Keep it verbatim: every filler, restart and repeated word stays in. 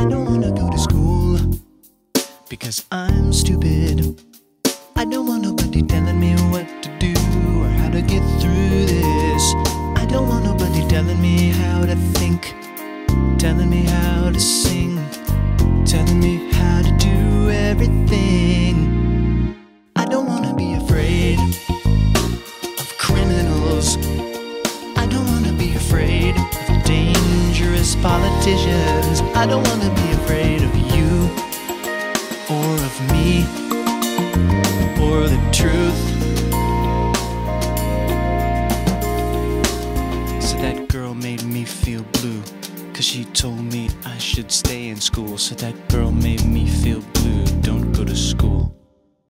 I don't wanna go to school because I'm stupid. I don't want nobody telling me what to do or how to get through this. I don't want nobody telling me how to think, telling me how to sing, telling me how to do everything. I don't wanna be afraid of criminals. I don't wanna be afraid of dangerous politicians. I don't wanna be afraid of you or of me or the truth. So that girl made me feel blue, 'cause she told me I should stay in school. So that girl made